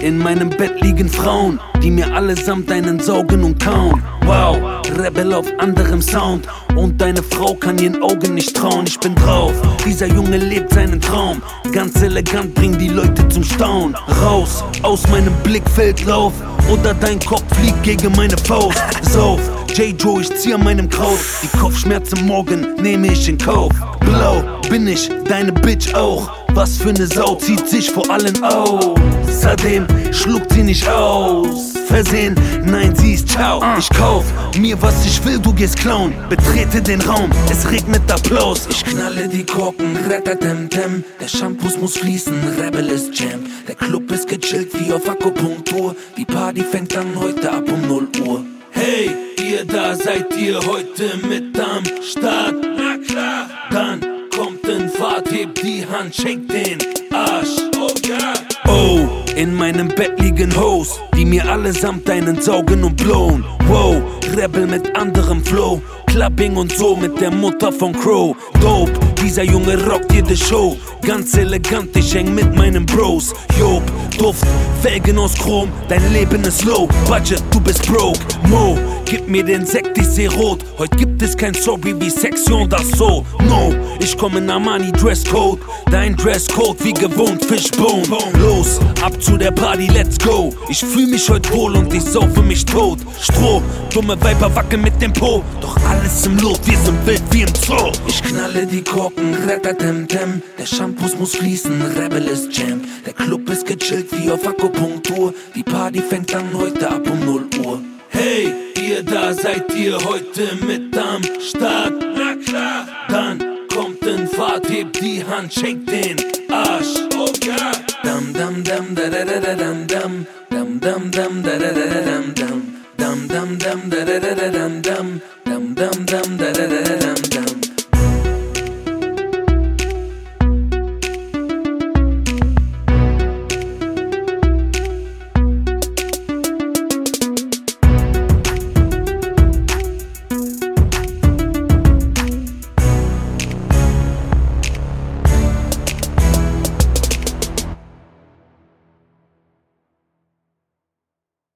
in meinem Bett liegen Frauen, die mir allesamt einen saugen und kauen. Wow, Rebel auf anderem Sound und deine Frau kann ihren Augen nicht trauen. Ich bin drauf, dieser Junge lebt seinen Traum, ganz elegant, bring die Leute zum Staunen. Raus, aus meinem Blickfeld lauf, oder dein Kopf fliegt gegen meine Faust. Sauf, J-Joe, ich zieh an meinem Kraut, die Kopfschmerzen morgen nehme ich in Kauf. Blau bin ich, deine Bitch auch, was für ne Sau zieht sich vor allen aus. Seitdem schluckt sie nicht aus Versehen, nein, sie ist ciao. Ich kauf mir was ich will, du gehst klauen. Betrete den Raum, es regnet Applaus. Ich knalle die Korken, ratatemtem. Der Shampoos muss fließen, Rebel ist Jam. Der Club ist gechillt wie auf Akupunktur. Die Party fängt an heute ab um 0 Uhr. Hey, ihr da seid ihr heute mit am Start? Na klar, dann kommt in Fahrt, hebt die Hand, shake den Arsch. Oh ja. Oh, in meinem Bett liegen Hoes, die mir allesamt einen saugen und blown. Wow, Rebel mit anderem Flow, Clubbing und so mit der Mutter von Crow. Dope, dieser Junge rockt jede Show, ganz elegant, ich häng mit meinen Bros. Job, Duft, Felgen aus Chrom, dein Leben ist low, Budget, du bist broke. Mo, gib mir den Sekt, ich seh rot, heute gibt es kein Sorry wie Sektion d'Assaut. No, ich komm in Armani Dresscode, dein Dresscode wie gewohnt Fishbone. Los, ab zu der Party, let's go, ich fühl mich heute wohl und ich saufe mich tot. Stroh, dumme Weiber wackeln mit dem Po, doch alles im Lot, wir sind wild wie im Zoo. Ich knalle die Korken, ratatemtem. Der Shampoos muss fließen, Rebel ist Jam. Der Club ist gechillt wie auf Akupunktur. Die Party fängt an heute ab um 0 Uhr. Hey, ihr da seid ihr heute mit am Start? Na klar, dann kommt in Fahrt, hebt die Hand, shake den Arsch. Oh ja. Dam dam dam da da da da dam dam. Dam dam dam da da da da dam dam. Dam dam dam da da da da dam dam. Dam dam dam da da da da.